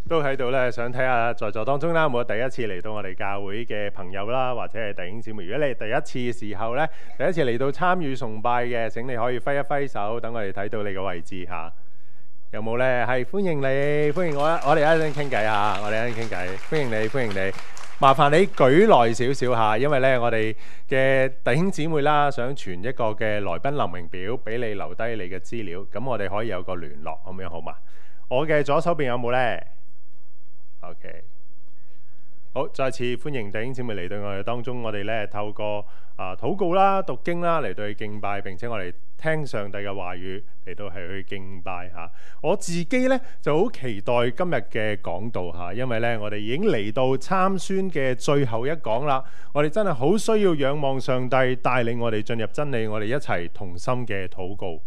都喺度咧，想睇下在座當中啦，有冇第一次嚟到我哋教會嘅朋友啦，或者係弟兄姊妹。如果你係第一次嘅時候咧，第一次嚟到參與崇拜嘅，請你可以揮一揮手，等我哋睇到你嘅位置嚇。有冇咧？係歡迎你，歡迎我哋一陣傾偈嚇，我哋一陣傾偈，歡迎你，歡迎你。麻煩你舉耐少少嚇，因為咧我哋嘅弟兄姊妹啦，想傳一個嘅來賓留名表俾你留低你嘅資料，咁我哋可以有個聯絡，咁樣好嘛？我嘅左手邊有冇呢？ OK， 好，再次歡迎弟兄姊妹嚟到我哋當中，我哋咧透過禱告啦、讀經啦嚟到去敬拜，並且我哋聽上帝嘅話語嚟到係去敬拜嚇。我自己咧就好期待今日嘅講道嚇，因為咧我哋已經嚟到參孫嘅最後一講啦。我哋真係好需要仰望上帝帶領我哋進入真理，我哋一齊同心嘅禱告。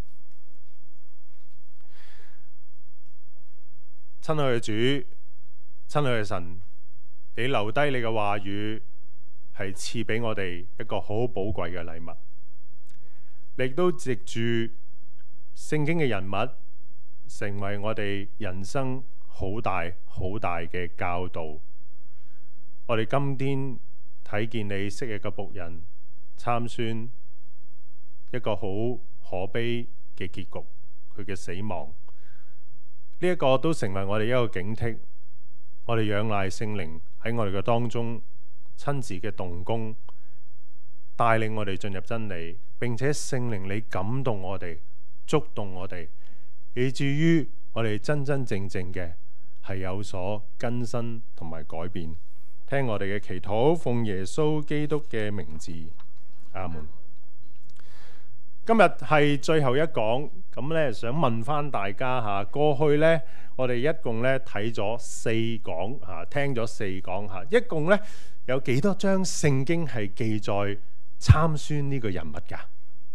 親愛嘅主，親愛嘅神，你留低你嘅話語係賜俾我哋一個好寶貴嘅禮物，你亦都藉住聖經嘅人物成為我哋人生好大好大嘅教導。我哋今天睇見你昔日嘅僕人參孫一個好可悲嘅結局，佢嘅死亡，呢一個都成為我哋一個警惕。我哋仰賴聖靈喺我哋嘅當中親自嘅動工，帶領我哋進入真理，並且聖靈你感動我哋，觸動我哋，以至於我哋真真正正嘅係有所更新同埋改變。聽我哋嘅祈禱，奉耶穌基督嘅名字，阿門。今日係最後一講，咁咧想問翻大家嚇，過去咧我哋一共咧睇咗4講嚇，聽咗4講嚇，一共咧有幾多章聖經係記載參孫呢個人物㗎？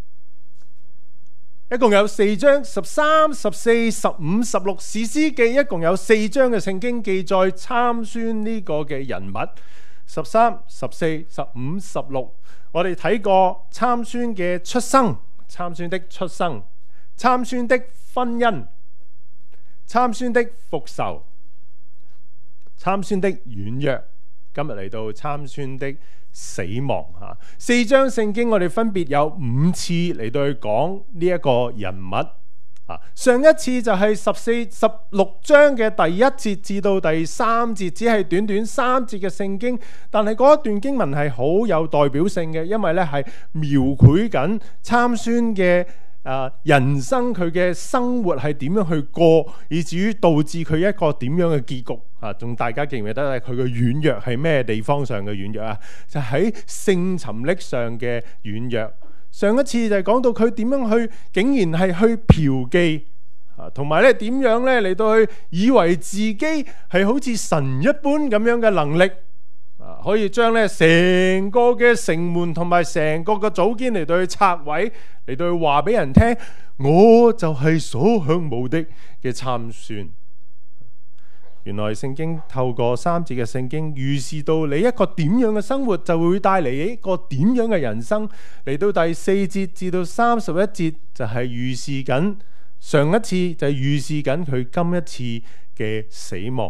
一共有4章，13、14、15、16，士師記一共有4章嘅聖經記載參孫呢個嘅人物。13、14、15、16，我哋睇過參孫嘅出生。參孫的出生，參孫的婚姻，參孫的復仇，參孫的軟弱，今日嚟到參孫的死亡嚇。4章聖經我哋分別有5次嚟到去講呢一個人物。上一次就係16章嘅第1節至到第3節，只係短短3節嘅聖經，但係嗰一段經文係好有代表性嘅，因為咧係描繪緊參孫嘅人生，佢嘅生活係點樣去過，以至於導致佢一個點樣嘅結局啊！仲大家記唔記得佢嘅軟弱係咩地方上嘅軟弱啊？就喺性沉溺上嘅軟弱。上一次就係講到佢點樣去，竟然係去嫖妓啊，同埋咧點樣咧嚟到去以為自己係好似神一般咁樣嘅能力啊，可以將咧成個嘅城門同埋成個嘅組建嚟到去拆毀，嚟到去話俾人聽，我就係所向無敵嘅參孫。原來聖經透過3節嘅聖經預示到你一個點樣嘅生活就會帶嚟一個點樣嘅人生。嚟到第4節至到31節就係預示緊上一次，就係預示緊佢今一次嘅死亡。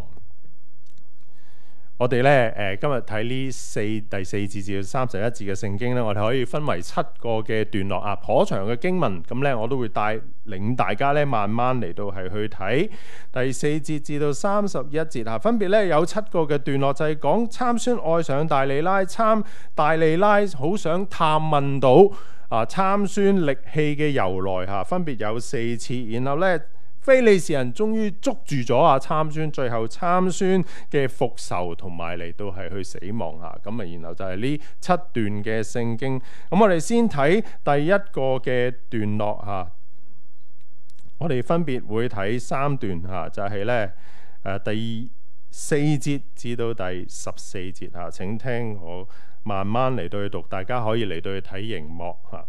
我哋咧今日睇呢第4節至到31節嘅聖經咧，我哋可以分為7個嘅段落啊，頗長嘅經文。咁咧我都會帶領大家咧慢慢嚟到係去睇第4節至到31節啊，分別咧有7個嘅段落，就係講參孫愛上大利拉，大利拉好想探問到參孫力氣嘅由來嚇，分別有4次。然後咧非利士人終於捉住咗參孫，最後參孫嘅復仇同埋嚟到係去死亡嚇。咁然後就係呢7段嘅聖經。咁我哋先睇第一個嘅段落嚇，我哋分別會睇3段嚇，就係咧第4節至到第14節嚇。請聽我慢慢嚟到去讀，大家可以嚟到去睇熒幕嚇。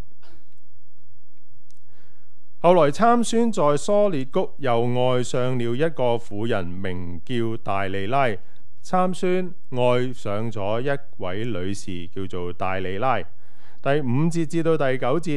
後來參孫在梭烈谷又愛上了一個婦人，名叫大利拉。參孫愛上咗一位女士，叫做大利拉。第5節至到第9節，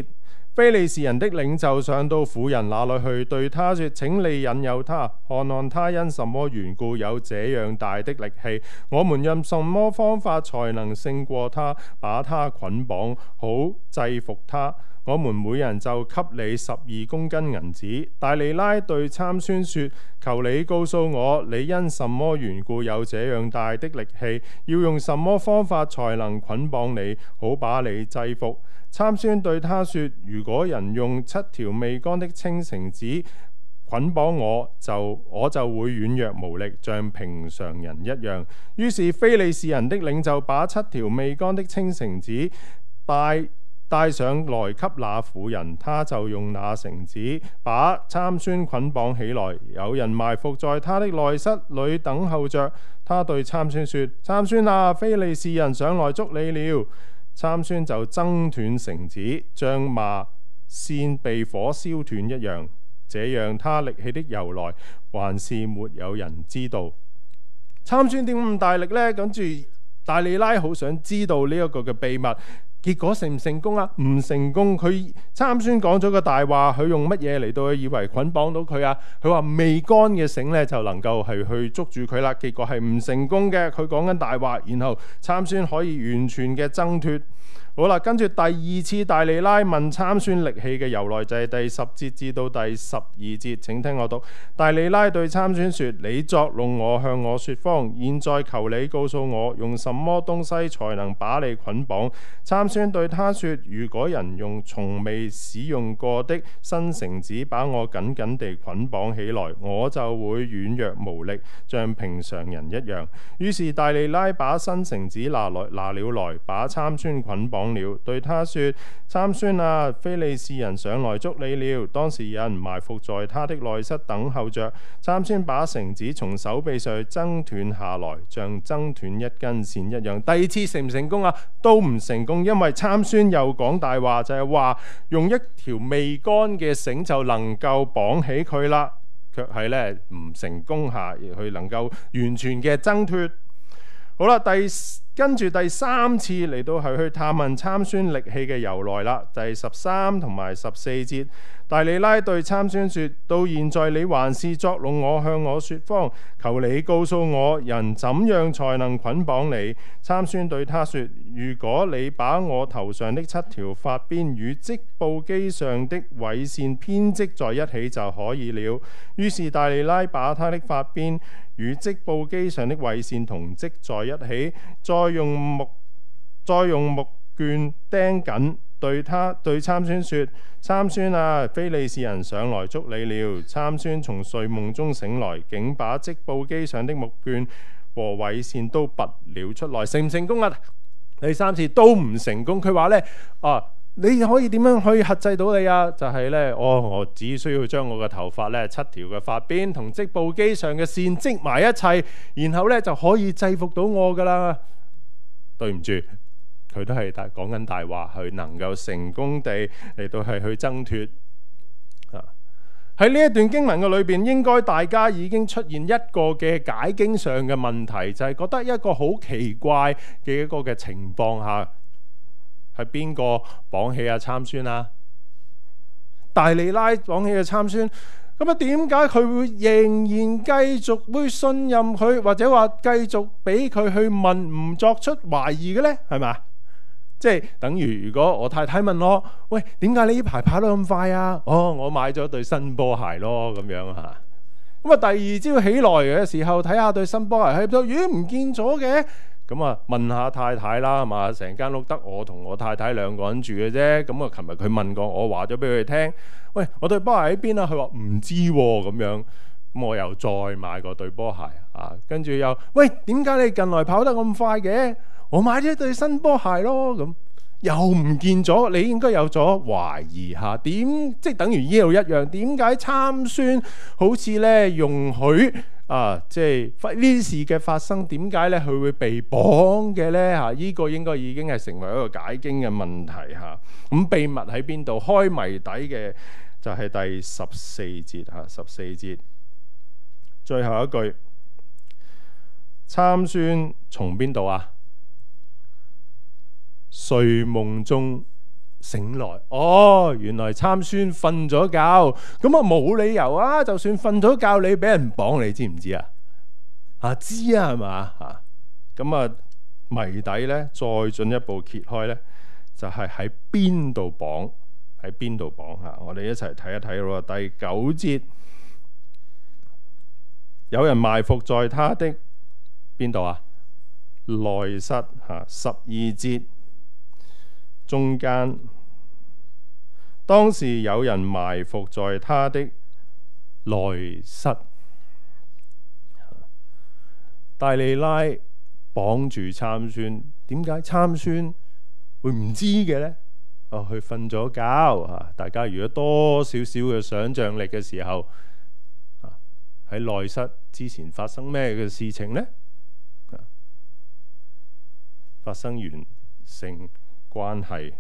非利士人的領袖上到婦人那裏去，對他說：請你引誘他，看看他因什麼緣故有這樣大的力氣，我們用什麼方法才能勝過他，把他捆綁，好制服他。我們每人就給你12公斤銀子。大利拉對參孫說：求你告訴我，你因什麼緣故有這樣大的力氣？要用什麼方法才能捆綁你，好把你制服？參孫對他說：如果人用7條未乾的青繩子捆綁我就會軟弱無力，像平常人一樣。於是非利士人的領袖把7條未乾的青繩子帶上來給那婦人，他就用那繩子把參孫捆綁起來。有人埋伏在他的內室裏等候着。他對參孫說：參孫啊，非利士人上來捉你了。參孫就掙斷繩子，像麻線被火燒斷一樣。這樣他力氣的由來，還是沒有人知道。參孫點咁大力呢？跟住大利拉好想知道呢一個嘅秘密。結果成唔成功啊？唔成功。佢參孫講咗個大話，佢用乜嘢嚟到以為捆綁到佢啊？佢話未乾嘅繩咧就能夠係去捉住佢啦。結果係唔成功嘅。佢講緊大話，然後參孫可以完全嘅掙脫。好啦，跟住第二次大利拉問參孫力氣嘅由來，就係第10節至到第12節，請聽我讀。大利拉對參孫說：你作弄我，向我說謊，現在求你告訴我，用什麼東西才能把你捆綁？參孫對他說：如果人用從未使用過的新繩子把我緊緊地捆綁起來，我就會軟弱無力，像平常人一樣。於是大利拉把新繩子拿了來，把參孫捆綁了，對他說：參孫啊，非利士人上來捉你了。當時有人埋伏在他的內室等候着。參孫把繩子從手臂上掙斷下來，像掙斷一根線一樣。第二次成唔成功啊？都唔成功，因為參孫又講大話，就係話用一條未乾嘅繩就能夠綁起佢啦，卻係咧唔成功下，佢能夠完全嘅掙脫。好啦，跟住第三次嚟到係去探問參孫力氣嘅由來啦。第13同埋14節，大利拉對參孫說：到現在你還是作弄我，向我說謊，求你告訴我，人怎樣才能捆綁你？參孫對他說：如果你把我頭上的7條髮辮與織布機上的緯線編織在一起就可以了。於是大利拉把他的髮辮與織布機上的緯線同織在一起，再用木絹釘緊。對參孫說：參孫啊，非利士人上來捉你了。參孫從睡夢中醒來，竟把織布機上的木絹和緯線都拔了出來。成唔成功啊？第3次都唔成功。佢話呢：你可以點樣可以克制到你啊？就係呢：我只需要將我嘅頭髮呢7條嘅髮辮同織布機上嘅線織埋一齊，然後呢就可以制服到我噶啦。對唔住，佢都係講緊大話，佢能夠成功地嚟到係去掙脫。喺呢一段經文嘅裏邊，應該大家已經出現一個嘅解經上嘅問題，就係覺得一個好奇怪嘅一個嘅情況下，係邊個綁起阿參孫啊？大利拉綁起阿參孫。咁啊，點解佢會仍然繼續會信任佢，或者話繼續俾佢去問，唔作出懷疑嘅呢？係咪？即係等於如果我太太問我：喂，點解你呢排跑得咁快啊？我買咗對新波鞋咯，咁樣嚇。咁啊，第二朝起來嘅時候睇下對新波鞋喺度，咦，唔見咗嘅。咁啊，問下太太啦，係嘛？成間屋得我同我太太2個人住嘅啫。咁啊，琴日佢問過我，話咗俾佢聽：喂，我對波鞋喺邊啊？佢話唔知喎，咁樣。咁我又再買過對波鞋啊，跟住又：喂，點解你近來跑得咁快嘅？我買咗對新波鞋咯，咁又唔見咗。你應該有咗懷疑下，即係等於呢度一樣。點解參孫好似咧容許即係呢啲事嘅發生？點解咧佢會被綁嘅咧？呢個應該已經係成為一個解經嘅問題嚇。咁秘密喺邊度？開謎底嘅就係第14節嚇，14節最後一句，參孫從邊度啊？睡夢中醒來，原來參孫瞓咗覺，咁啊冇理由啊！就算瞓咗覺，你俾人綁，你知唔知啊？知啊，係嘛？咁啊謎底咧，再進一步揭開咧，就係喺邊度綁？喺邊度綁吓？我哋一齊睇一睇咯。第9節，有人埋伏在他的邊度啊？內室吓。12節中間，當時有人埋伏在他的內室。大利拉綁住參孫，點解參孫會唔知嘅呢？佢瞓咗覺。大家如果多少少嘅想像力嘅時候，喺內室之前發生咩嘅事情呢？發生完性關係，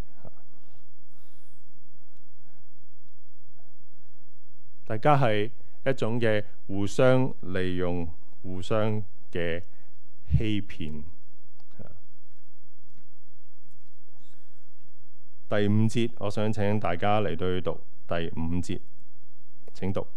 大家係一種嘅互相利用、互相嘅欺騙。第5節，我想請大家嚟到去讀第5節，請讀。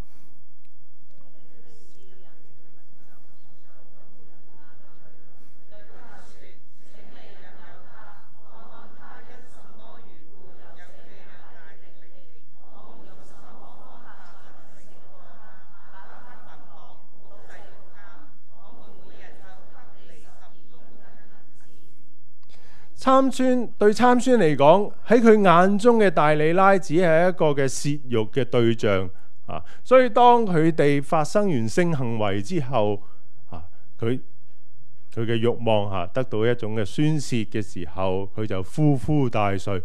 對參孫嚟講，喺佢眼中嘅大利拉只係一個嘅洩慾嘅對象所以當佢哋發生完性行為之後佢嘅慾望得到一種嘅宣洩嘅時候，佢就呼呼大睡。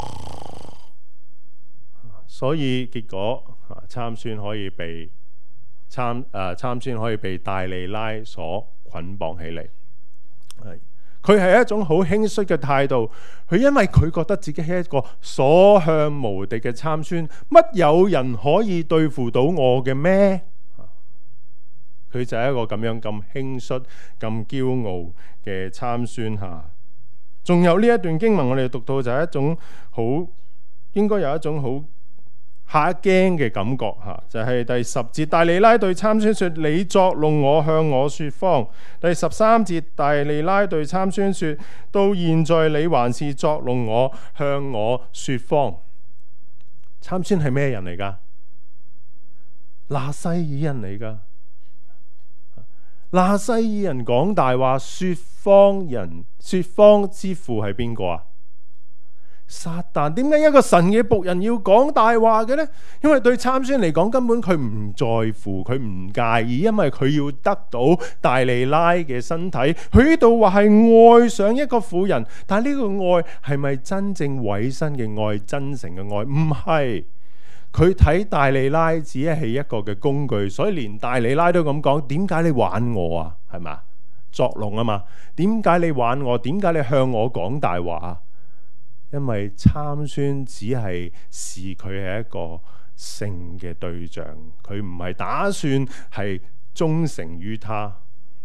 所以結果參孫可以被大利拉所捆綁起嚟。佢係一種好輕率嘅態度，佢因為佢覺得自己係一個所向無敵嘅參孫，乜有人可以對付到我嘅咩？佢就係一個咁樣咁輕率、咁驕傲嘅參孫嚇。仲有呢一段經文，我哋讀到就係一種好應該有一種好嚇一驚嘅感覺嚇，就係第10節，大利拉對參孫說：你作弄我，向我說謊。第13節，大利拉對參孫說：到現在你還是作弄我，向我說謊。參孫係咩人嚟㗎？拿細耳人嚟㗎。拿細耳人講大話，說謊人，說謊之父係邊個啊？撒旦。點解一個神嘅僕人要講大話嘅呢？因為對參孫嚟講，根本佢唔在乎，佢唔介意，因為佢要得到大利拉嘅身體。佢呢度話係愛上一個婦人，但係呢個愛係咪真正委身嘅愛、真誠嘅愛？唔係。佢睇大利拉只係一個嘅工具，所以連大利拉都咁講：點解你玩我啊？係嘛？作弄啊嘛？點解你玩我？點解你向我講大話啊？因為參孫只係視佢係一個性嘅對象，佢唔係打算係忠誠於他。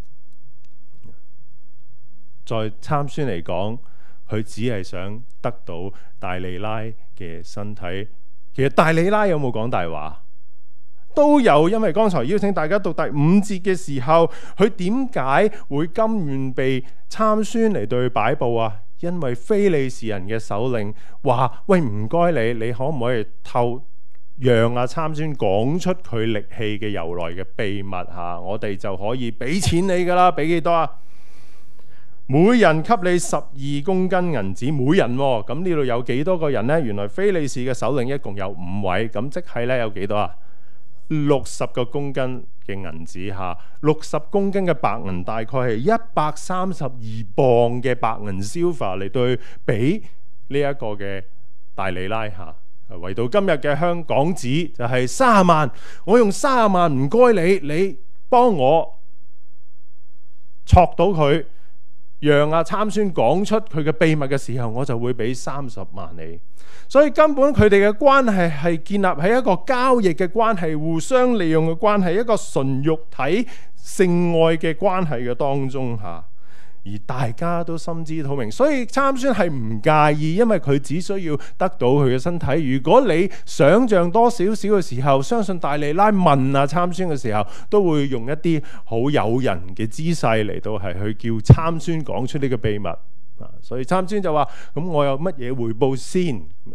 在參孫嚟講，佢只係想得到大利拉嘅身體。其實大利拉有冇講大話？都有，因為剛才邀請大家讀第5節嘅時候，佢點解會甘願被參孫嚟對擺佈啊？因為非利士人嘅首領話：喂，唔該你可唔可以讓阿參孫講出佢力氣嘅由來嘅秘密嚇？我哋就可以俾錢你噶啦，俾幾多啊？每人給你12公斤銀子，每人喎。咁呢度有幾多個人呢？原來非利士嘅首領一共有5位，咁即係咧有幾多啊？60個公斤嘅銀子嚇，60公斤嘅白銀大概係132磅嘅白銀 silver 嚟對俾呢一個嘅大利拉嚇。為到今日嘅香港紙就係30萬，我用30萬唔該你幫我戳到佢，讓阿參孫講出佢嘅秘密嘅時候，我就會俾30萬你。所以根本佢哋嘅關係係建立喺一個交易嘅關係，互相利用嘅關係，一個純肉體性愛嘅關係嘅當中嚇。 而大家都心知肚明，所以參孫係唔介意，因為佢只需要得到佢嘅身體。如果你想象多少少嘅時候，相信大利拉問啊參孫嘅時候，都會用一啲好誘人嘅姿勢嚟到係去叫參孫講出呢個秘密。所以參孫就話：咁我有乜嘢回報先？咁樣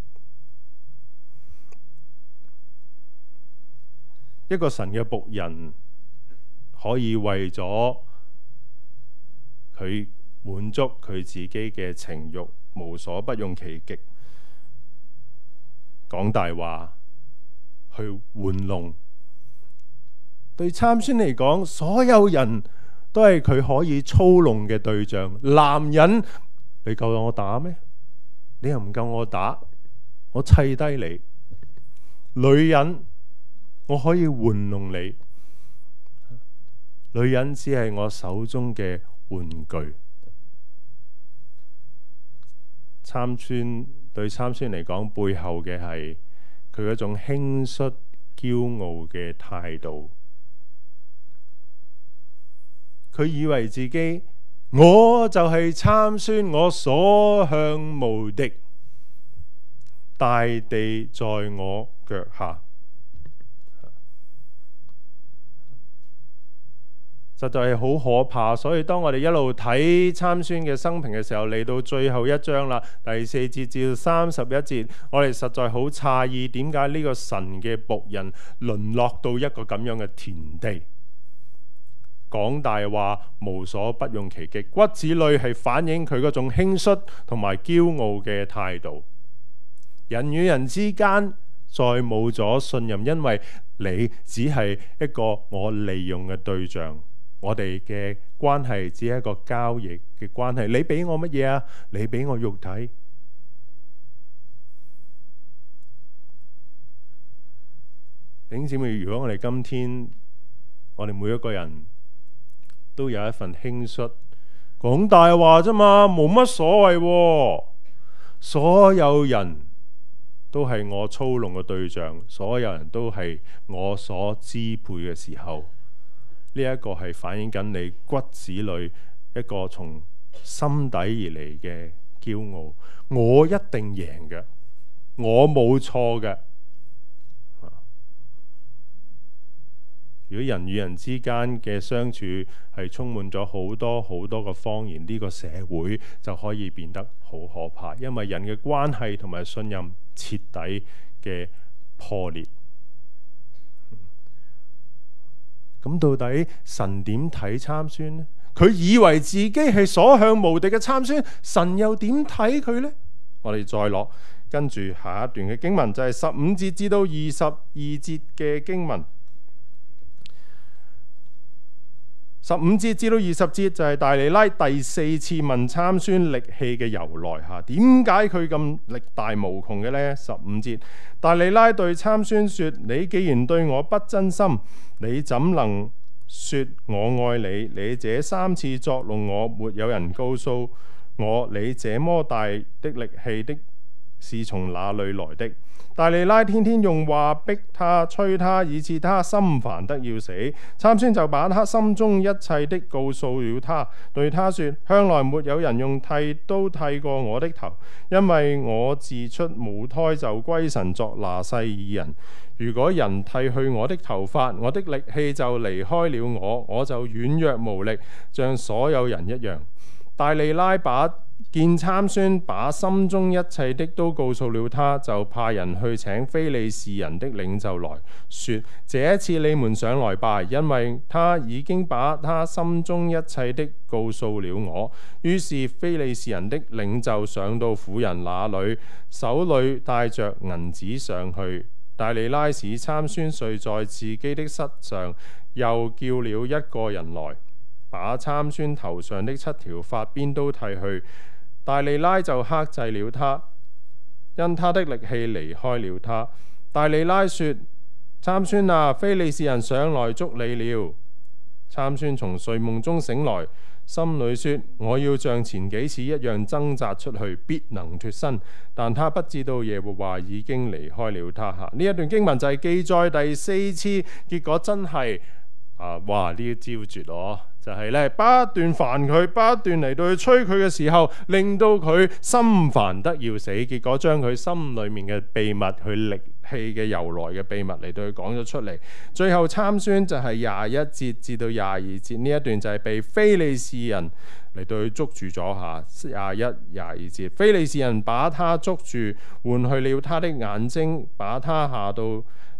一個神嘅僕人可以為咗佢滿足佢自己嘅情慾，無所不用其極，講大話，去玩弄。對參孫嚟講，所有人都係佢可以操弄嘅對象。男人，你夠我打咩？你又唔夠我打，我砌低你。女人，我可以玩弄你。女人只係我手中嘅玩具。對參孫嚟講，背後嘅係佢嗰種輕率驕傲嘅態度。佢以為自己我就係參孫，我所向無敵，大地在我腳下。實在係好可怕，所以當我哋一路睇參孫嘅生平嘅時候，嚟到最後一章啦，第4節至到31節，我哋實在好詫異，點解呢個神嘅僕人淪落到一個咁樣嘅田地？講大話，無所不用其極，骨子裏係反映佢嗰種輕率同埋驕傲嘅態度。人與人之間再冇咗信任，因為你只係一個我利用嘅對象。我哋嘅關係只係一個交易嘅關係，你俾我乜嘢啊？你俾我肉體。弟兄姊妹，如果我哋今天我哋每一個人都有一份輕率，講大話啫嘛，冇乜所謂喎。所有人都係我操弄嘅對象，所有人都係我所支配嘅時候，呢一個係反映緊你骨子裏一個從心底而嚟嘅驕傲。我一定贏嘅，我冇錯嘅。如果人與人之間嘅相處係充滿咗好多好多嘅謊言，呢個社會就可以變得好可怕，因為人嘅關係同埋信任徹底嘅破裂。咁到底神點睇參孫呢？佢以為自己係所向無敵嘅參孫，神又點睇佢呢？我哋再落跟住下一段嘅經文，就係15節至到22節嘅經文。15節至到20節就係大利拉第4次問參孫力氣嘅由來嚇，點解佢咁力大無窮嘅呢？15節，大利拉對參孫說：你既然對我不真心，你怎能說我愛你？你這3次作弄我，沒有人告訴我你這麼大的力氣的是從哪裏來的？大利拉天天用話逼他、催他，以致他心煩得要死。參孫就把他心中一切的告訴了他，對他說：向來沒有人用剃刀剃過我的頭，因為我自出母胎就歸神作拿細耳人。如果人剃去我的頭髮，我的力氣就離開了我，我就軟弱無力，像所有人一樣。大利拉見參孫把心中一切的都告訴了他，就派人去請非利士人的領袖來說：這一次你們上來吧，因為他已經把他心中一切的告訴了我。於是非利士人的領袖上到婦人那裏，手裏帶着銀子上去。大利拉使參孫睡在自己的膝上，又叫了一個人來，把參孫頭上的7條髮辮都剃去。大利拉就克制了他，因他的力氣離開了他。大利拉說：參孫啊，非利士人上來捉你了。參孫從睡夢中醒來，心裏說：我要像前幾次一樣掙扎出去，必能脫身。但他不知道耶和華已經離開了他。呢一段經文就係記載第4次，結果真係哇！呢招絕咯， 就係咧不斷煩佢，不斷嚟到去催佢嘅時候，令到佢心煩得要死，結果將佢心裏面嘅秘密，佢力氣嘅由來嘅秘密嚟到去講咗出嚟。最後參孫就係21節至到22節呢一段就係被非利士人嚟到去捉住咗下。21、22節，非利士人把他捉住，換去了他的眼睛，帶他下到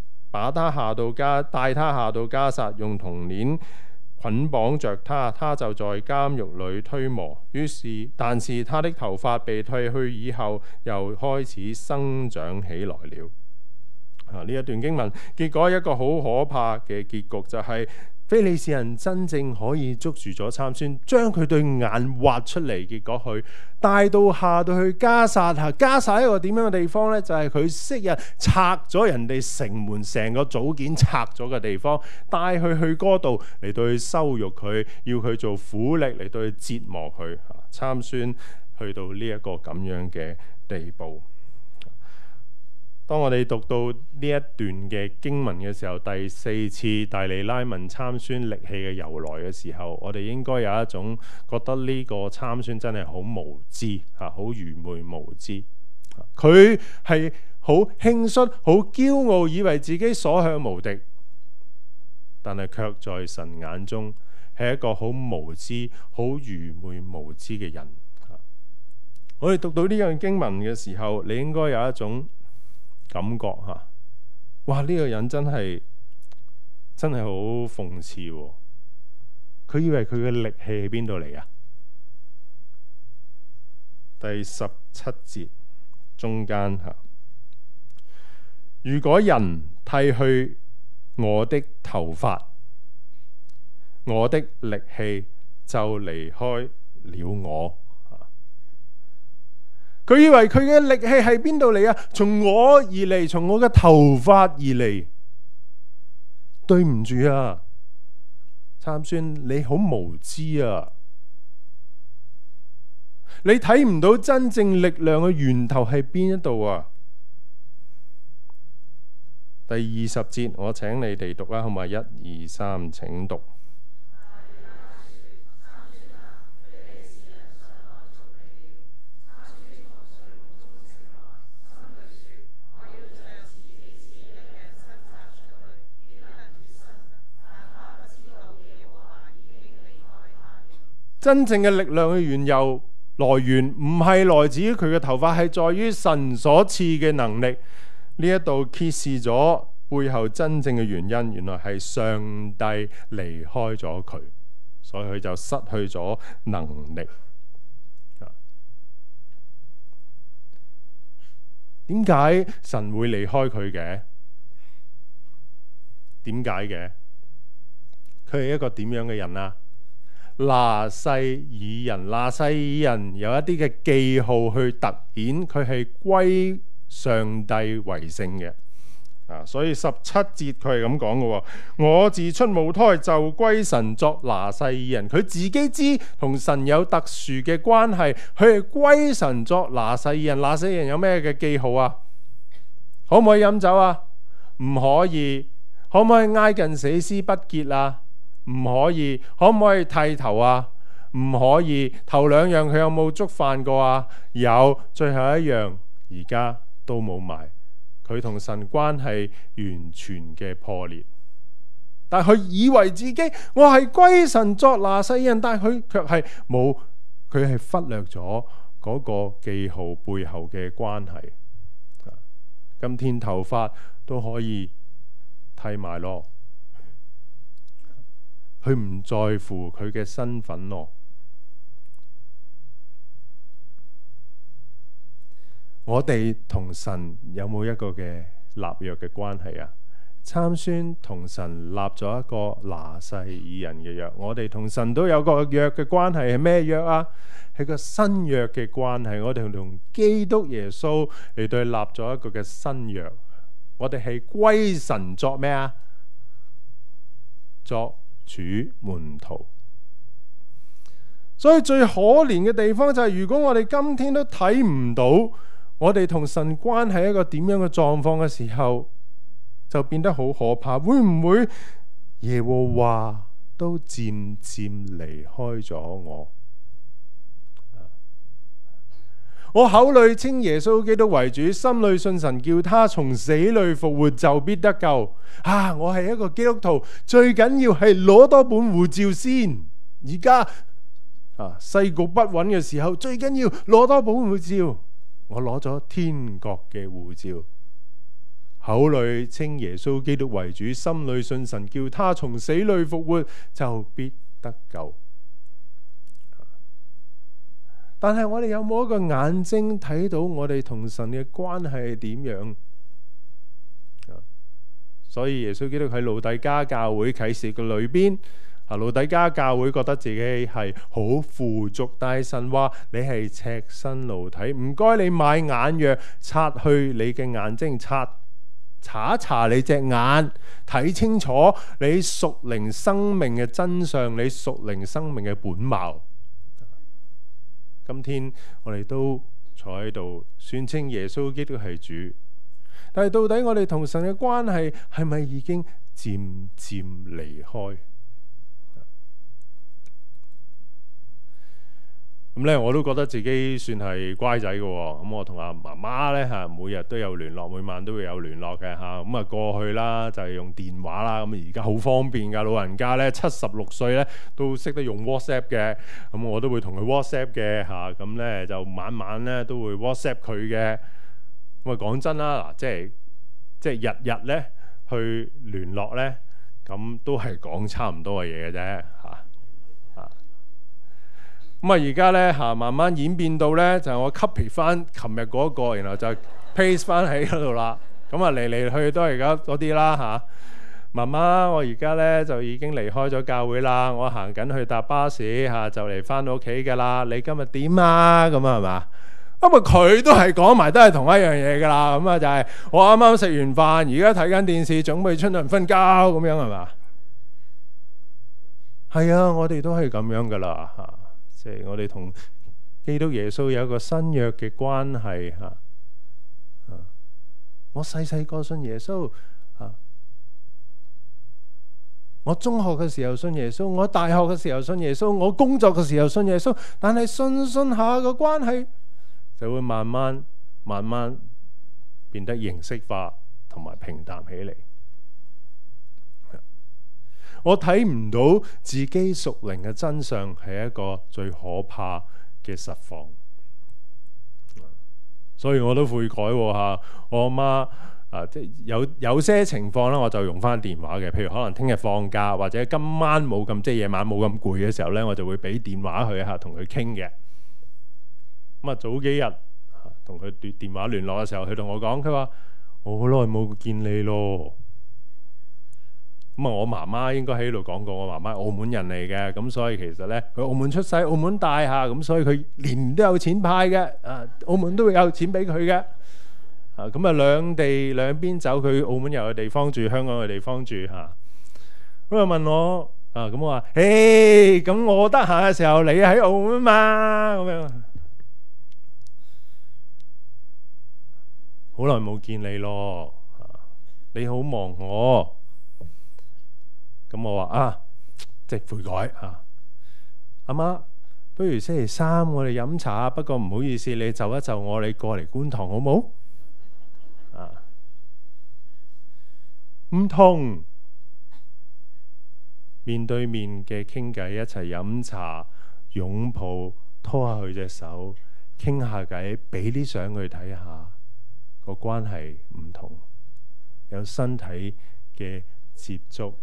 迦薩，用銅鏈捆綁着他，他就在監獄裏推磨。但是他的頭髮被剃去以後，又開始生長起來了。呢一段經文，結果一個好可怕嘅結局就係非利士人真正可以捉住咗參孫，將佢對眼挖出嚟，結果佢帶到下到去迦薩。迦薩一個點樣嘅地方呢？就係佢昔日拆咗人哋城門，成個組件拆咗嘅地方，帶佢去嗰度嚟到去羞辱佢，要佢做苦力嚟到去折磨佢。參孫去到呢一個咁樣嘅地步。當我哋讀到呢一段嘅經文嘅時候，第4次大利拉問參孫力氣嘅由來嘅時候，我哋應該有一種覺得呢個參孫真係好無知好愚昧無知。佢係好輕率、好驕傲，以為自己所向無敵，但係卻在神眼中係一個好無知、好愚昧無知嘅人。我哋讀到呢樣經文嘅時候，你應該有一種感覺哇！呢個人真係好諷刺喎。佢以為佢嘅力氣喺邊度嚟啊？第17節中間如果人剃去我的頭髮，我的力氣就離開了我。佢以為佢嘅力氣係邊度嚟啊？從我而嚟，從我嘅頭髮而嚟。對唔住啊，參孫，你好無知啊！你睇唔到真正力量嘅源頭係邊一度啊？第20節，我請你哋讀啦，好嘛？1、2、3，請讀。真正嘅力量嘅來源唔係來自於佢嘅頭髮，係在於神所賜嘅能力。呢一度揭示咗背後真正嘅原因，原來係上帝離開咗佢，所以佢就失去咗能力。點解神會離開佢嘅？點解嘅？佢係一個點樣嘅人啊？拿細耳人，拿細耳人有一啲嘅記號去突顯佢係歸上帝為聖嘅。所以17節佢係咁講嘅，我自出母胎就歸神作拿細耳人。佢自己知同神有特殊嘅關係，佢係歸神作拿細耳人。拿細耳人有咩嘅記號啊？可唔可以飲酒啊？唔可以。可唔可以挨近死屍不潔啊？唔可以。可唔可以剃頭啊？唔可以。頭兩樣佢有冇觸犯過啊？有。最後一樣而家都冇埋。佢同神關係完全嘅破裂，但係佢以為自己我係歸神作拿細耳人，但係佢卻係冇，佢係忽略咗嗰個記號背後嘅關係。今天頭髮都可以剃埋咯，佢唔在乎佢嘅身份咯。我哋同神有冇一個嘅立約嘅關係啊？參孫同神立咗一個拿細耳人嘅約，我哋同神都有個約嘅關係，係咩約啊？係個新約嘅關係，我哋同基督耶穌嚟對立咗一個嘅新約，我哋係歸神作咩啊？作主門徒。所以最可憐嘅地方就係，如果我哋今天都睇唔到我哋同神關係一個點樣嘅狀況嘅時候，就變得好可怕。會唔會耶和華都漸漸離開咗我。我口裏稱耶穌基督為主，心裏信神叫他從死裏復活，就必得救。我係一個基督徒，最緊要係攞多本護照先。而家世局不穩嘅時候，最緊要攞多本護照。我攞咗天國嘅護照，口裏稱耶穌基督為主，心裏信神叫他從死裏復活，就必得救。但係我哋有冇一個眼睛睇到我哋同神嘅關係係點樣？所以耶穌基督喺老底嘉教會啟示嘅裏邊，老底嘉教會覺得自己係好富足，但係神話你係赤身露體，唔該你買眼藥擦去你嘅眼睛，查一查你隻眼，睇清楚你屬靈生命嘅真相，你屬靈生命嘅本貌。今天我哋都坐喺度宣稱耶穌基督係主，但係到底我哋同神嘅關係係咪已經漸漸離開？咁咧，我都覺得自己算係乖仔嘅。咁我同阿媽媽咧每日都有聯絡，每晚都會有聯絡嘅嚇。咁過去啦就係用電話啦。咁而家好方便㗎，老人家咧76歲咧都識得用 WhatsApp 嘅。咁我都會同佢 WhatsApp 嘅嚇。咁咧就晚晚咧都會 WhatsApp 佢嘅。咁講真啦，嗱即係日日咧去聯絡咧，咁都係講差唔多嘅嘢嘅啫嚇。咁而家咧慢慢演變到咧就係我 copy 翻琴日嗰個，然後就 paste 翻喺嗰度啦。咁嚟嚟去都係而家嗰啲啦嚇。媽媽，我而家咧就已經離開咗教會啦，我行緊去搭巴士就嚟翻到屋企㗎啦。你今日點啊？咁係嘛？咁佢都係講埋都係同一樣嘢㗎啦。咁就係我啱啱食完飯，而家睇緊電視，準備出嚟瞓覺咁樣係嘛？係啊，我哋都係咁樣㗎啦嚇。即係我哋同基督耶穌有一個新約嘅關係嚇。我細個信耶穌，我中學嘅時候信耶穌，我大學嘅時候信耶穌，我工作嘅時候信耶穌。但係信下個關係就會慢慢變得形式化同埋平淡起嚟。我睇唔到自己屬靈嘅真相係一個最可怕嘅實況，所以我都悔改嚇。我阿媽即係有些情況咧，我就用翻電話嘅。譬如可能聽日放假或者今晚冇咁即係夜晚冇咁攰嘅時候咧，我就會俾電話佢嚇，同佢傾嘅。咁早幾日同佢電話聯絡嘅時候，佢同我講，佢話我好耐冇見你咯。咁我媽媽應該喺度講過，我媽媽係澳門人嚟嘅，咁所以其實咧佢澳門出世，澳門大下，咁所以佢年年都有錢派嘅，澳門都會有錢俾佢嘅，咁兩地兩邊走，佢澳門有嘅地方住，香港嘅地方住嚇。咁問我咁我話，咁我得閒嘅時候你喺澳門嘛，咁樣好耐冇見你咯，你好忙我。咁我話即係悔改嚇。阿媽，不如星期三我哋飲茶，不過唔好意思，你就一就我，你過嚟觀塘好冇？唔同面對面嘅傾偈，一齊飲茶、擁抱、拖下佢隻手，傾下偈，俾啲相佢睇下，個關係唔同，有身體嘅接觸。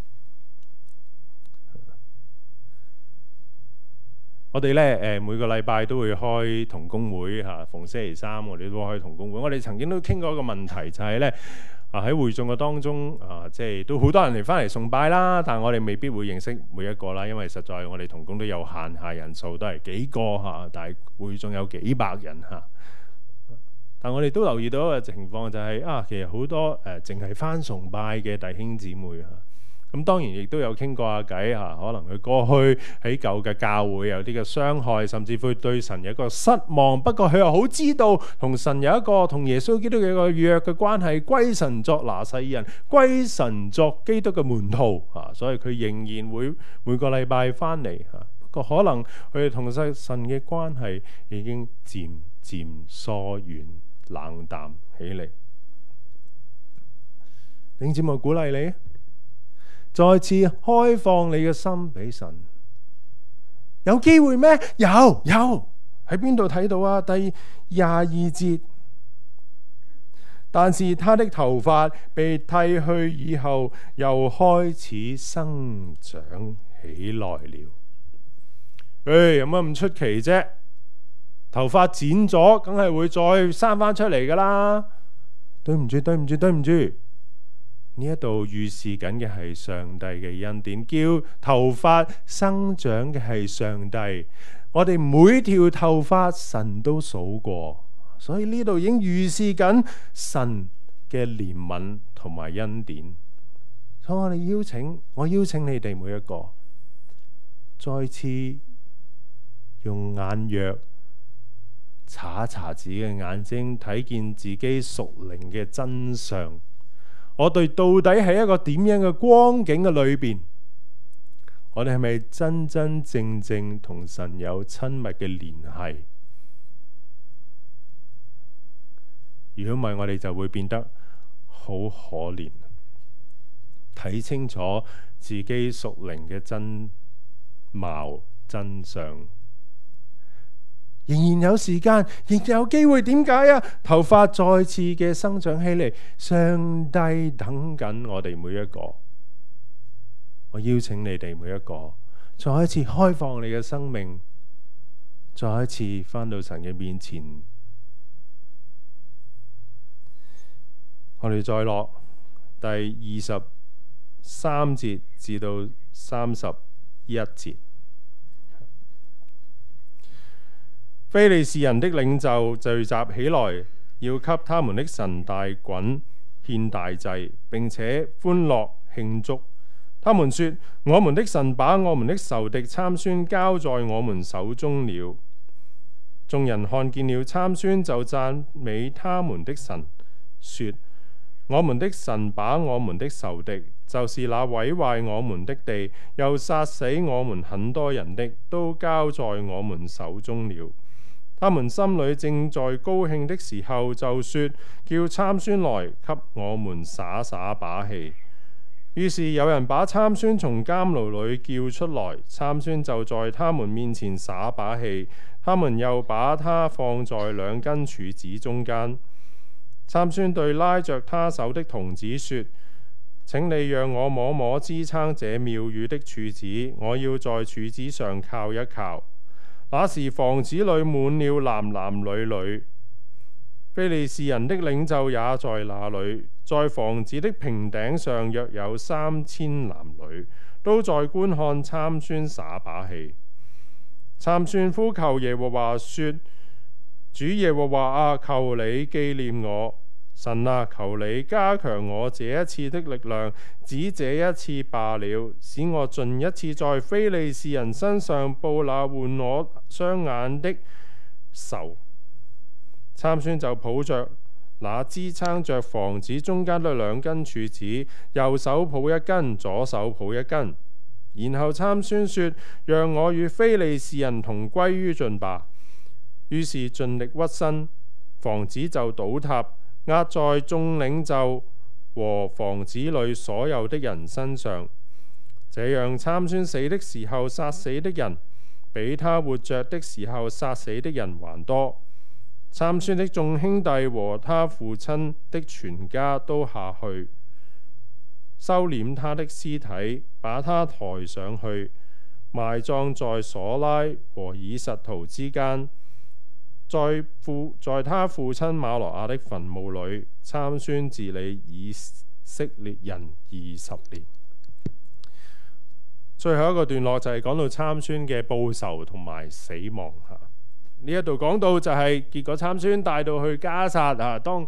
我哋咧每個禮拜都會開同工會嚇，逢星期三我哋都開同工會。我哋曾經都傾過一個問題，就係咧喺會眾嘅當中即係都好多人嚟翻嚟崇拜啦，但係我哋未必會認識每一個啦，因為實在我哋同工都有限下人數，都係幾個嚇，但係會眾有幾百人嚇。但我哋都留意到一個情況，就係其實好多淨係翻崇拜嘅弟兄姊妹嚇， 咁當然亦都有傾過下偈嚇，可能佢過去喺舊嘅教會有啲嘅傷害，甚至會對神有一個失望。不過佢又好知道同神有一個同耶穌基督嘅一個約嘅關係，歸神作拿細耳人，歸神作基督嘅門徒嚇，所以佢仍然會每個禮拜翻嚟嚇。不過可能佢哋同神嘅關係已經漸漸疏遠、冷淡起嚟。弟兄姊妹，鼓勵你再次開放你嘅心俾神。有機會咩？有喺邊度睇到啊？第22節，但是他的頭髮被剃去以後，又開始生長起來了。有乜咁出奇啫？頭髮剪咗，梗係會再生翻出嚟噶啦。對唔住。呢一度預示緊嘅係上帝嘅恩典，叫頭髮生長嘅係上帝。我哋每條頭髮神都數過，所以呢度已經預示緊神嘅憐憫同埋恩典。所以我邀請你哋每一個再次用眼藥查一查自己嘅眼睛，睇見自己屬靈嘅真相。我哋到底喺一個點樣嘅光景嘅裏邊？我哋係咪真真正正同神有親密嘅聯繫？如果唔係，我哋就會變得好可憐。睇清楚自己屬靈嘅真貌真相。仍然有時間，仍然有機會。點解啊？頭髮再次嘅生長起嚟，上帝等緊我哋每一個。我邀請你哋每一個，再一次開放你嘅生命，再一次返到神嘅面前。我哋再落第23節至到31節。非利士人的領袖聚集起來，要給他們的神大袞獻大祭，並且歡樂慶祝。他們說：我們的神把我們的仇敵參孫交在我們手中了。眾人看見了參孫，就讚美他們的神，說：我們的神把我們的仇敵，就是那毀壞我們的地，又殺死我們很多人的，都交在我們手中了。他們心裏正在高興的時候，就說：叫參孫來給我們耍耍把戲。於是有人把參孫從監牢裏叫出來，參孫就在他們面前耍把戲。他們又把他放在兩根柱子中間。參孫對拉着他手的童子說：請你讓我摸摸支撐這廟宇的柱子，我要在柱子上靠一靠。那時房子裏滿了男男女女，非利士人的領袖也在那裏。在房子的平頂上約有3000男女，都在觀看參孫耍把戲。參孫呼求耶和華說：主耶和華啊，求你紀念我。神啊，求你加強我這一次的力量，只這一次罷了，使我盡一次在非利士人身上報那換我雙眼的仇。參孫就抱着那支撐着房子中間的兩根柱子，右手抱一根，左手抱一根。然後參孫說：讓我與非利士人同歸於盡吧。於是盡力屈身，房子就倒塌，壓在眾領袖和房子裏所有的人身上。這樣參孫死的時候殺死的人，比他活着的時候殺死的人還多。參孫的眾兄弟和他父親的全家都下去收斂他的屍體，把他抬上去，埋葬在瑣拉和以實陶之間。在他父親馬羅亞的墳墓裏，參孫治理以色列人20年。最後一個段落就係講到參孫嘅報仇同埋死亡。呢一度講到就係結果參孫帶到去加薩。當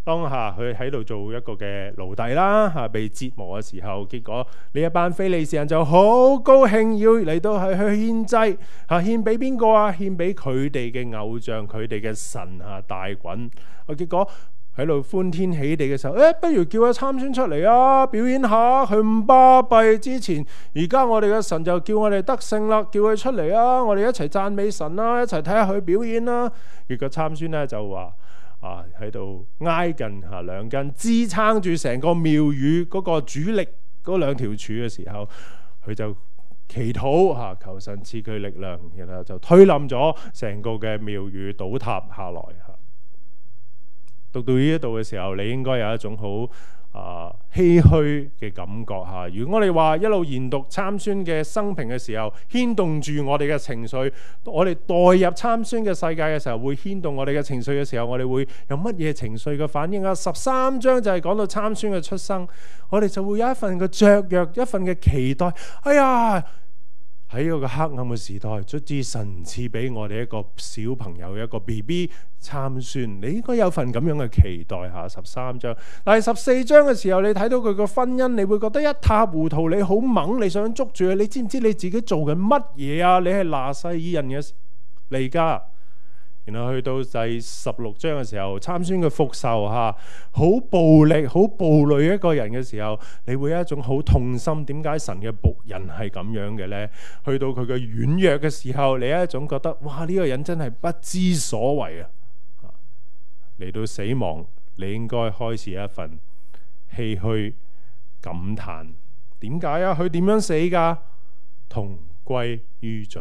當下佢喺度做一個嘅奴隸啦，被折磨嘅時候，結果呢一班非利士人就好高興要嚟到係去獻祭，獻俾邊個啊？獻俾佢哋嘅偶像，佢哋嘅神大袞。結果喺度歡天喜地嘅時候，不如叫阿參孫出嚟啊，表演下佢唔巴閉。之前而家我哋嘅神就叫我哋得勝啦，叫佢出嚟啊，我哋一齊讚美神啦，一齊睇下佢表演啦。結果參孫咧就話喺度挨近兩根支撐住成個廟宇嗰個主力嗰兩條柱嘅時候，佢就祈禱求神賜佢力量，然後就推冧咗成個嘅廟宇，倒塌下來。讀到呢一度嘅時候，你應該有一種好唏噓嘅感覺。如果我哋話一路研讀參孫嘅生平嘅時候，牽動住我哋嘅情緒，我哋代入參孫嘅世界嘅時候，會牽動我哋嘅情緒嘅時候，我哋會有乜嘢情緒嘅反應啊？13章就係講到參孫嘅出生，我哋就會有一份嘅雀躍，一份嘅期待。哎呀！喺一個黑暗嘅時代，卒之神賜俾我哋一個小朋友，一個 BB 參孫，你應該有份咁樣嘅期待。13章，但係14章嘅時候，你睇到佢個婚姻，你會覺得一塌糊塗，你好猛，你想捉住佢，你知唔知你自己做緊乜嘢啊？你係拿細耳人嘅嚟㗎。然後去到第16章嘅時候，參孫嘅復仇好暴力、好暴戾一個人嘅時候，你會有一種好痛心。點解神嘅僕人係咁樣嘅呢？去到佢嘅軟弱嘅時候，你有一種覺得哇，呢個人真係不知所謂啊！嚟到死亡，你應該開始一份唏噓感嘆。點解啊？佢點樣死㗎？同歸於盡。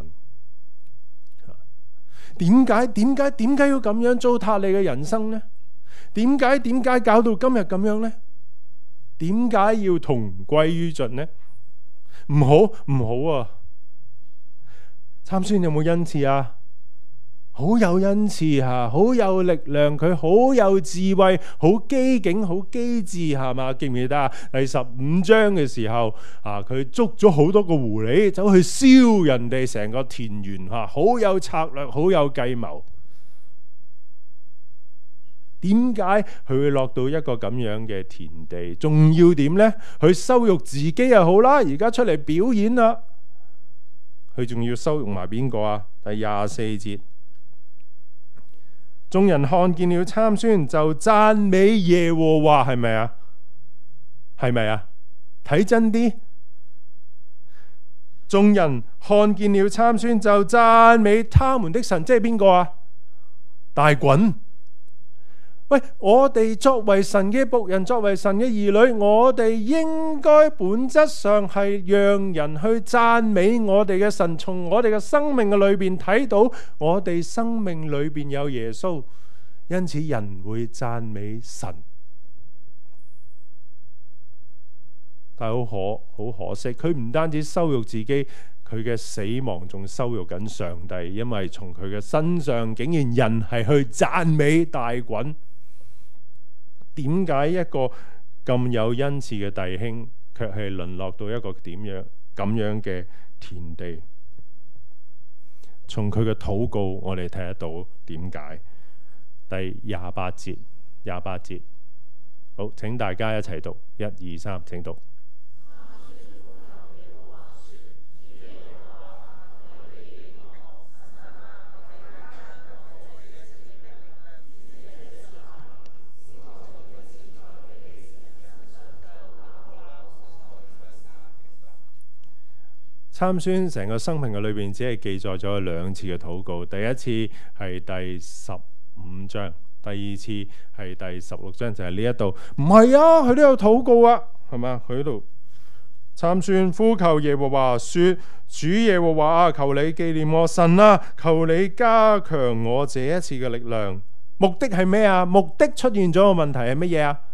點解要咁樣糟蹋你嘅人生呢？點解搞到今日咁樣呢？點解要同歸於盡呢？唔好啊！參孫有冇恩賜啊？好有恩賜好有力量，佢好有智慧，好機警，好機智，係嘛？記唔記得啊？第15章嘅時候佢捉咗好多個狐狸，走去燒人哋成個田園，好有策略，好有計謀。點解佢會落到一個咁樣嘅田地？仲要點呢？佢羞辱自己又好啦，而家出嚟表演啦，佢仲要羞辱埋邊個啊？第24節。眾人看見了參孫，就讚美耶和華，係咪啊？係咪啊？睇真啲，眾人看見了參孫，就讚美他們的神，即係邊個啊？大袞。喂，我哋作為神嘅僕人，作為神嘅兒女，我哋應該本質上係讓人去讚美我哋嘅神，從我哋嘅生命嘅裏邊睇到我哋生命裏邊有耶穌，因此人會讚美神。但係好可惜，佢唔單止羞辱自己，佢嘅死亡仲羞辱緊上帝，因為從佢嘅身上竟然人係去讚美大袞。點解一個咁有恩賜嘅弟兄，卻係淪落到一個點樣咁樣嘅田地？從佢嘅禱告，我哋睇得到點解。第28節，好，請大家一齊讀，1、2、3，請讀。參孫成個生命嘅裏邊，只係記載咗2次嘅禱告。第一次係第15章，第二次係第16章，就係呢一度。唔係啊，佢都有禱告啊，係嘛？佢喺度參孫呼求耶和華，說：主耶和華啊，求你紀念我，神啊，求你加強我這一次嘅力量。目的係咩啊？目的出現咗個問題係乜嘢啊？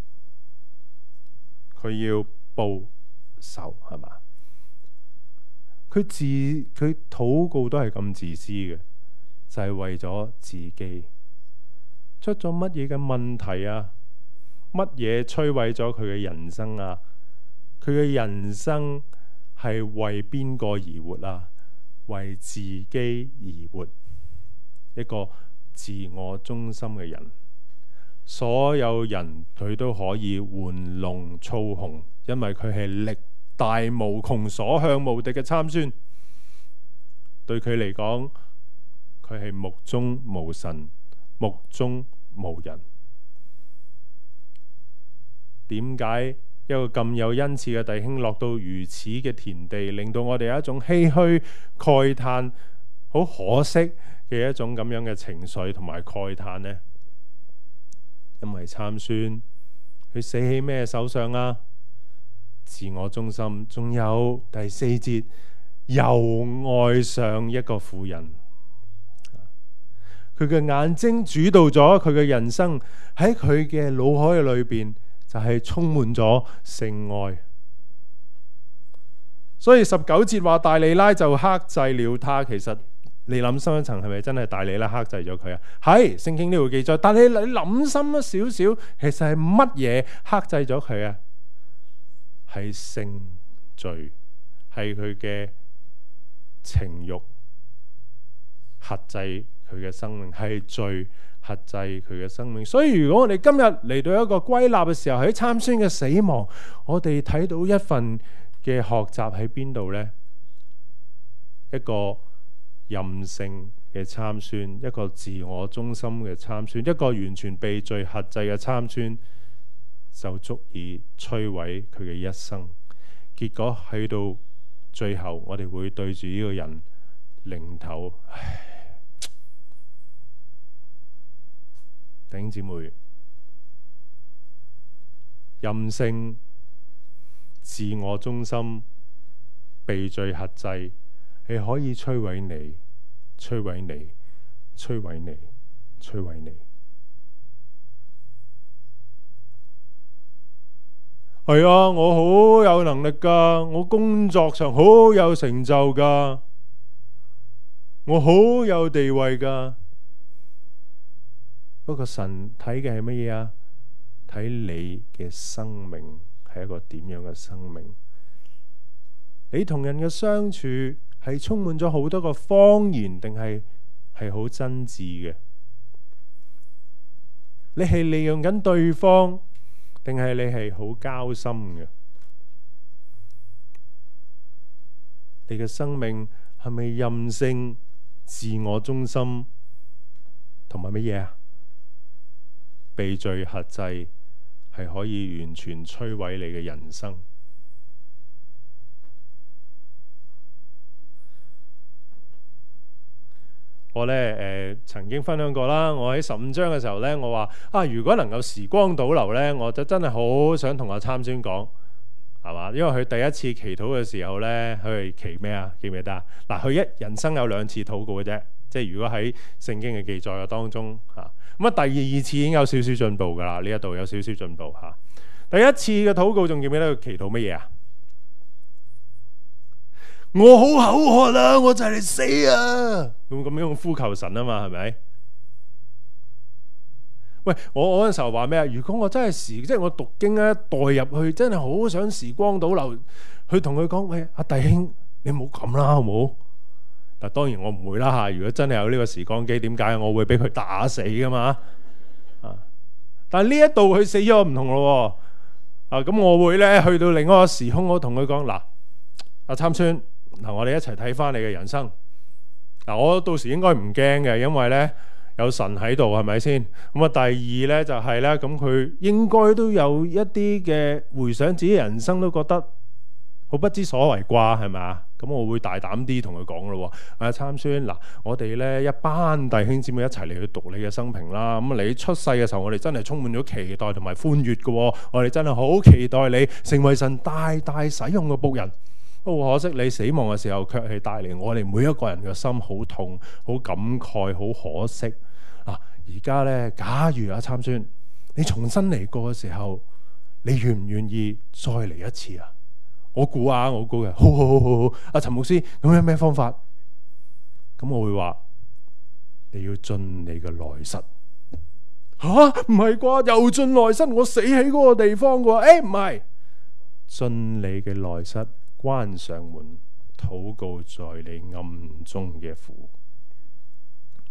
佢要報仇，係嘛？佢禱告都係咁自私嘅，就係為咗自己。出咗乜嘢嘅問題啊？乜嘢摧毀咗佢嘅人生啊？佢嘅人生係為邊個而活啊？為自己而活，一個自我中心嘅人。 所有人佢都可以玩弄操控，因為佢係力大無窮、所向無敵嘅參孫。對佢嚟講，佢係目中無神、目中無人。點解一個咁有恩賜嘅弟兄落到如此嘅田地，令到我哋有一種唏噓慨嘆、好可惜嘅一種咁樣嘅情緒同埋慨嘆呢？因為參孫佢死喺咩手上啊？自我中心，仲有第4節又愛上一個婦人。佢嘅眼睛主導咗佢嘅人生，喺佢嘅腦海裏邊就係充滿咗性愛。所以19節話大利拉就克制了他。其實你諗深一層，係咪真係大利拉克制咗佢啊？係，聖經呢度記載。但係你諗深一少少，其實係乜嘢克制咗佢啊？係性罪，係佢嘅情慾克制佢嘅生命，係罪克制佢嘅生命。所以如果我哋今日嚟到一個歸納嘅時候，喺參孫嘅死亡，我哋睇到一份嘅學習喺邊度呢？一個任性嘅參孫，一個自我中心嘅參孫，一個完全被罪克制嘅參孫，就足以摧毀佢嘅一生。結果去到最後，我哋會對住呢個人擰頭。弟兄姊妹，任性、自我中心、被罪克制，係可以摧毀你、摧毀你、摧毀你、摧毀你。係啊，我好有能力噶，我工作上好有成就噶，我好有地位噶。不過神睇嘅係乜嘢啊？睇你嘅生命係一個點樣嘅生命？你同人嘅相處係充滿咗好多個謊言，定係好真摯嘅？你係利用緊對方，定係你係好交心嘅？你嘅生命係咪任性、自我中心，同埋乜嘢啊？被罪克制，係可以完全摧毀你嘅人生。我曾經分享過啦，我喺15章嘅時候呢，我話啊，如果能夠時光倒流呢，我就真係好想同阿參孫講，係嘛？因為佢第一次祈禱嘅時候呢，佢係祈咩啊？記唔記得啊？嗱，佢人生有2次禱告嘅啫，即係如果喺聖經嘅記載嘅當中嚇。咁啊，第2次已經有少少進步㗎啦，呢一度有少少進步嚇。第一次嘅禱告仲記唔記得佢祈禱乜嘢啊？我好口渴啊，我就嚟死啊！咁樣呼求神啊嘛，係咪？喂，我嗰陣時候話咩啊？如果我真係即係我讀經咧代入去，真係好想時光倒流，去同佢講：喂，阿弟兄，你唔好咁啦，好唔好？嗱，當然我唔會啦嚇。如果真係有呢個時光機，點解我會俾佢打死噶嘛？但係呢一度佢死咗唔同咯喎。咁我會咧去到另一個時空，我同佢講：嗱，阿參孫，嗱，我哋一齊睇翻你嘅人生。嗱，我到時應該唔驚嘅，因為咧有神喺度，係咪先？咁啊，第二咧就係咧，咁佢應該都有一啲嘅回想自己人生，都覺得好不知所謂啩，係咪啊？咁我會大膽啲同佢講咯。阿參孫，嗱，我哋咧一班弟兄姊妹一齊嚟去讀你嘅生平啦。咁你出世嘅時候，我哋真係充滿咗期待同埋歡悅嘅。我哋真係好期待你成為神大大使用嘅僕人。好可惜，你死亡嘅時候，卻係帶嚟我哋每一個人嘅心好痛、好感慨、好可惜。而家咧，假如阿參孫，你重新嚟過嘅時候，你願唔願意再嚟一次啊？我估啊，我估嘅，好。阿陳牧師，咁有咩方法？咁我會話，你要進你嘅內室。吓，唔係啩？又進內室？我死喺嗰個地方嘅。唔係，進你嘅內室，關上門，禱告在你暗中嘅父。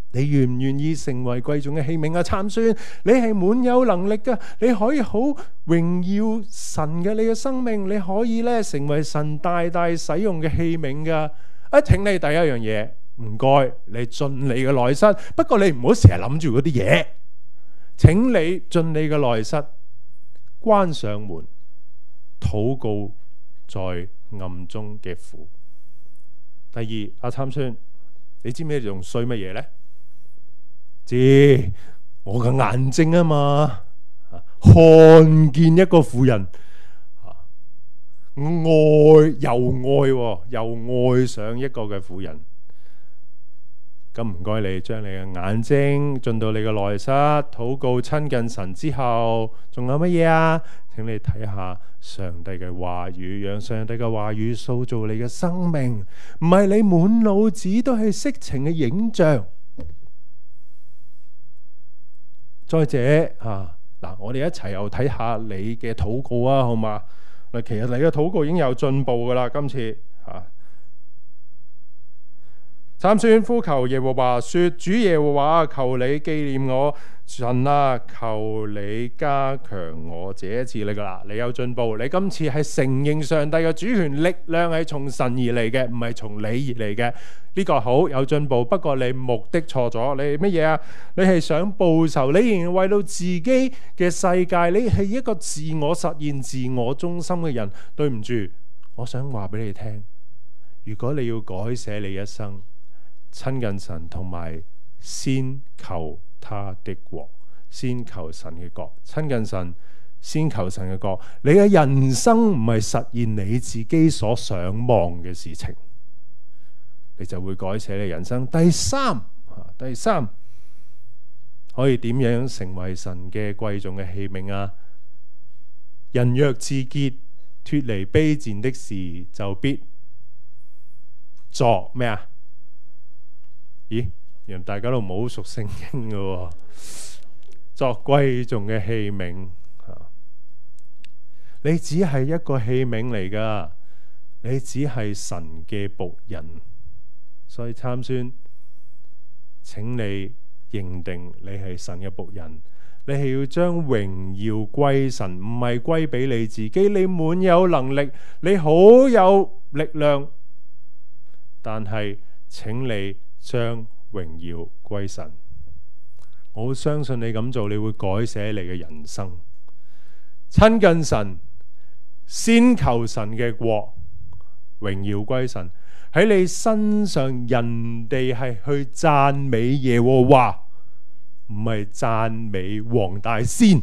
你願唔願意成為貴重嘅器皿啊？參孫，你係滿有能力噶，你可以好榮耀神嘅你嘅生命，你可以咧成為神大大使用嘅器皿噶。請你第一樣嘢，唔該，你進你嘅內室。不過你唔好成日諗住嗰啲嘢，請你進你嘅內室，關上門，禱告在暗中嘅父。第二，阿參孫，你知唔知你仲衰乜嘢呢？知我嘅眼睛啊嘛，看見一個婦人，又愛上一個嘅婦人。咁唔該你將你嘅眼睛進到你嘅內室，禱告親近神之後，仲有乜嘢啊？請你睇下上帝嘅話語，讓上帝嘅話語塑造你嘅生命，唔係你滿腦子都係色情嘅影像。再者嗱，我哋一齊又睇下你嘅禱告啊，好嘛？嗱，其實你嘅禱告已經有進步噶啦，今次參孫呼求耶和華說：主耶和華，求你紀念我，神啊，求你加強我。這一次你噶啦，你有進步，你今次係承認上帝嘅主權，力量係從神而嚟嘅，唔係從你而嚟嘅。呢個好有進步，不過你目的錯咗。你乜嘢啊？你係想報仇，你仍然為到自己嘅世界，你係一個自我實現、自我中心嘅人。對唔住，我想話俾你聽，如果你要改寫你一生，親近神同埋先求他的國，先求神嘅國，親近神先求神嘅國。你嘅人生唔係實現你自己所想望嘅事情，你就會改寫你人生。第三，可以點樣成為神嘅貴重嘅器皿啊？人若自潔，脫離卑賤的事，就必作咩啊？咦，原來大家都唔好熟聖經嘅，作貴重嘅器皿。你只係一個器皿嚟噶，你只係神嘅僕人。所以參孫，請你認定你係神嘅僕人，你係要將榮耀歸神，唔係歸俾你自己。你滿有能力，你好有力量，但係請你將榮耀歸神。我好相信你咁做，你會改寫你嘅人生。親近神，先求神嘅國，榮耀歸神。喺你身上，人哋係去讚美耶和華，唔係讚美黃大仙。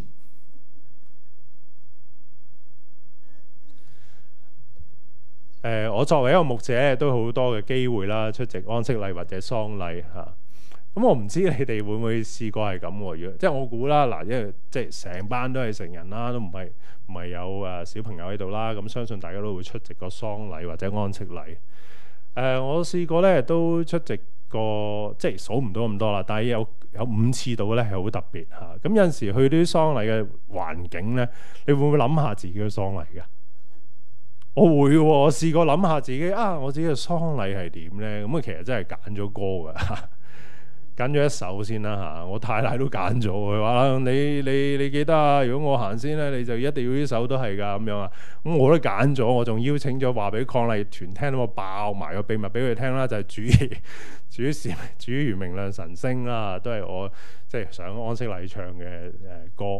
我作為一個牧者，都好多嘅機會啦，出席安息禮或者喪禮嚇。咁我唔知你哋會唔會試過係咁喎？如果即係我估啦，嗱，因為即係成班都係成人啦，都唔係有小朋友喺度啦，咁相信大家都會出席個喪禮或者安息禮。我試過咧，都出席過，即係數唔到咁多啦，但係有5次到咧，係好特別嚇。咁有陣時去啲喪禮嘅環境咧，你會唔會諗下自己嘅喪禮㗎？我會喎，我試過諗下自己我自己嘅喪禮係點咧？咁其實真係揀咗歌㗎，揀咗一首先啦嚇。我太太都揀咗，佢話你記得啊？如果我行先咧，你就一定要呢首都係㗎咁樣啊。咁我都揀咗，我仲邀請咗話俾抗禮團聽，我爆埋個秘密俾佢聽啦，就係主如明亮晨星啦，都係我即係上安息禮唱嘅歌。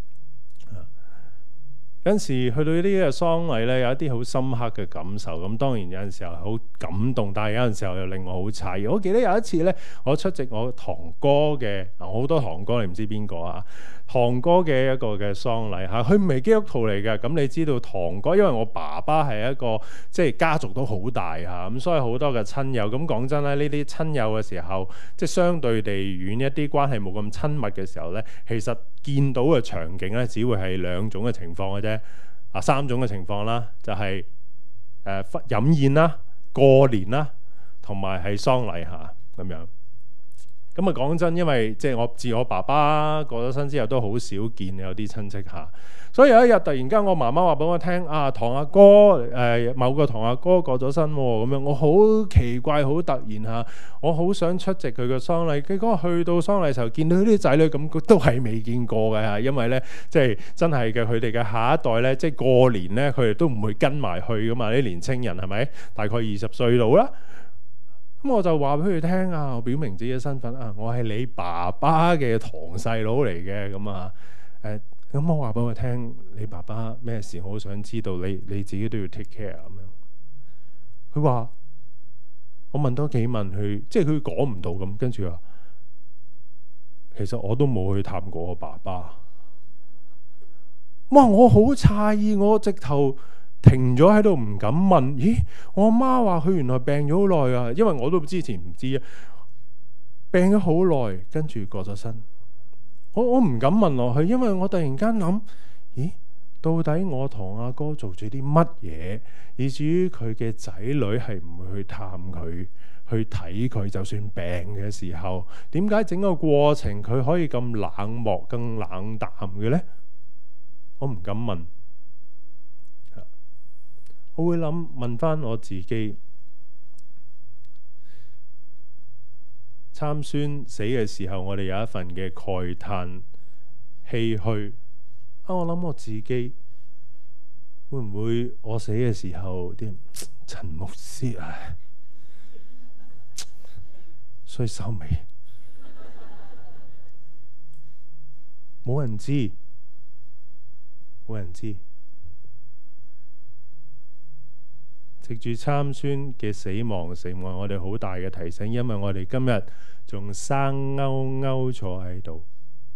有陣時去到呢啲嘅喪禮咧，有一啲好深刻嘅感受。咁當然有陣時候好感動，但係有陣時候又令我好詫異。我記得有一次咧，我出席我堂哥嘅，我好多堂哥，你唔知邊個啊？堂哥嘅一個嘅喪禮嚇，佢唔係基督徒嚟嘅。咁你知道堂哥，因為我爸爸係一個即係家族都好大嚇，咁所以好多嘅親友。咁講真咧，呢啲親友嘅時候，即係相對地遠一啲，關係冇咁親密嘅時候咧，其實見到嘅場景咧，只會係2種嘅情況嘅啫。3種嘅情況啦，就係飲宴啦、過年啦，同埋係喪禮嚇咁樣。 咁啊講真，因為即係我自我爸爸過咗身之後，都好少見有啲親戚嚇。所以有一日突然間，我媽媽話俾我聽啊，堂阿哥某個堂阿哥過咗身喎，咁樣我好奇怪，好突然嚇，我好想出席佢嘅喪禮。結果去到喪禮時候，見到啲仔女咁，都係未見過嘅嚇，因為咧即係真係嘅，佢哋嘅下一代咧，即係過年咧，佢哋都唔會跟埋去噶嘛。啲年青人係咪大概20歲到啦？咁我就話俾佢聽啊，我表明自己嘅身份啊，我係你爸爸嘅堂細佬嚟嘅。咁啊咁我話俾佢聽，你爸爸咩事？我好想知道，你自己都要 take care 咁樣。佢話我問多幾問佢，即係佢講唔到咁，跟住話其實我都冇去探過我爸爸。哇！我好詫異，我直頭停咗喺度唔敢問。咦？我阿媽話佢原來病咗好耐啊，因為我都之前唔知啊，病咗好耐，跟住過咗身。我唔敢問落去，因為我突然間諗，咦？到底我堂阿哥做咗啲乜嘢，以至於佢嘅仔女係唔會去探佢，去睇佢，就算病嘅時候，點解整個過程佢可以咁冷漠、更冷淡嘅呢？我唔敢問。我會問翻我自己，參孫死嘅時候，我哋有一份嘅慨嘆、唏噓。我諗我自己會唔會我死嘅時候，啲人陳牧師啊，衰收尾，冇人知，冇人知。藉住參孫嘅死亡，成為我哋好大嘅提醒，因為我哋今日仲生勾勾坐喺度。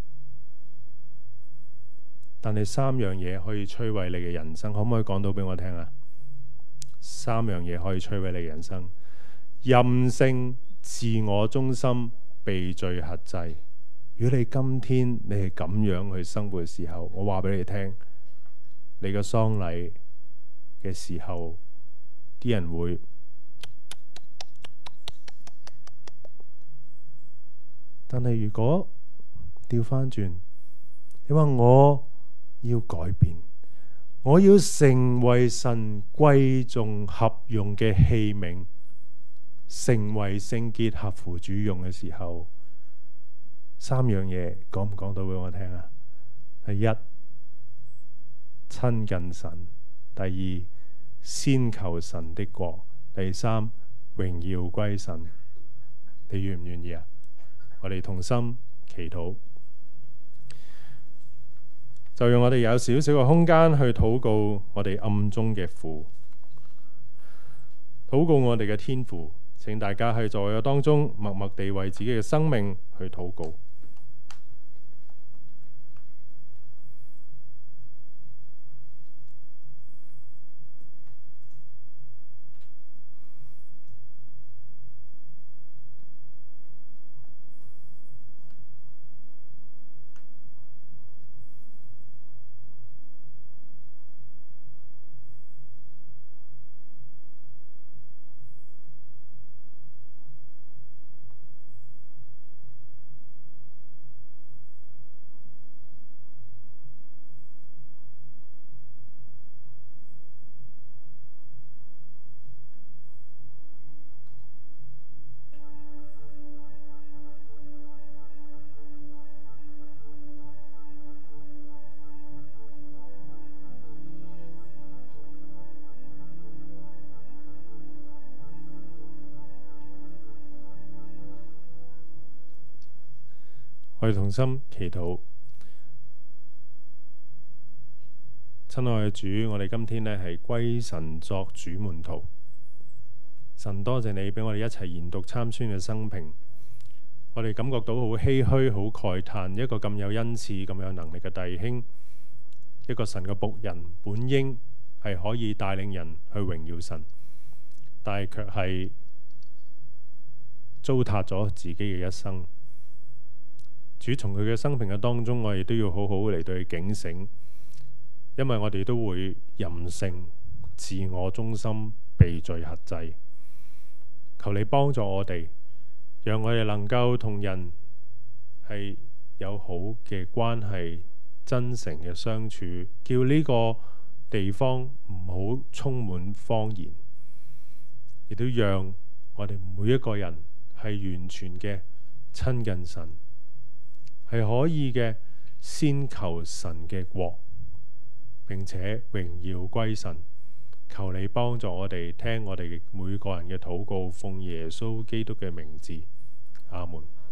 但係3樣嘢可以摧毀你嘅人生，可唔可以講到俾我聽啊？3樣嘢可以摧毀你嘅人生：任性、自我中心、被罪轄制。如果你今天你係咁樣去生活嘅時候，我話俾你聽，你嘅喪禮嘅時候，啲人會，但係如果調翻轉，你話我要改變，我要成為神貴重合用嘅器皿，成為聖潔合乎主用嘅時候，3樣嘢講唔講到俾我聽啊？第一，親近神；第二，先求神的國；第3，榮耀歸神。你願唔願意啊？我哋同心祈禱，就讓我哋有少少嘅空間去禱告我哋暗中嘅父，禱告我哋嘅天父。請大家喺座位當中默默地為自己嘅生命去禱告。我哋同心祈禱，親愛嘅主，我哋今天呢係歸神作主門徒。神多謝你俾我哋一齊研讀參孫嘅生平，我哋感覺到好唏噓、好慨嘆，一個咁有恩賜、咁有能力嘅弟兄，一個神嘅僕人，本應係可以帶領人去榮耀神，但係卻係糟蹋咗自己嘅一生。主，從佢嘅生平嘅當中，我哋都要好好嚟對佢警醒，因為我哋都會任性、自我中心、被罪轄制。求你幫助我哋， 讓我哋能夠同人係有好嘅關係，真誠嘅相處，叫呢個地方唔好充滿謊言，亦都讓我哋每一個人係完全嘅親近神，係可以嘅先求神嘅國，並且榮耀歸神。求你幫助我哋聽我哋每個人嘅禱告，奉耶穌基督嘅名字，阿門。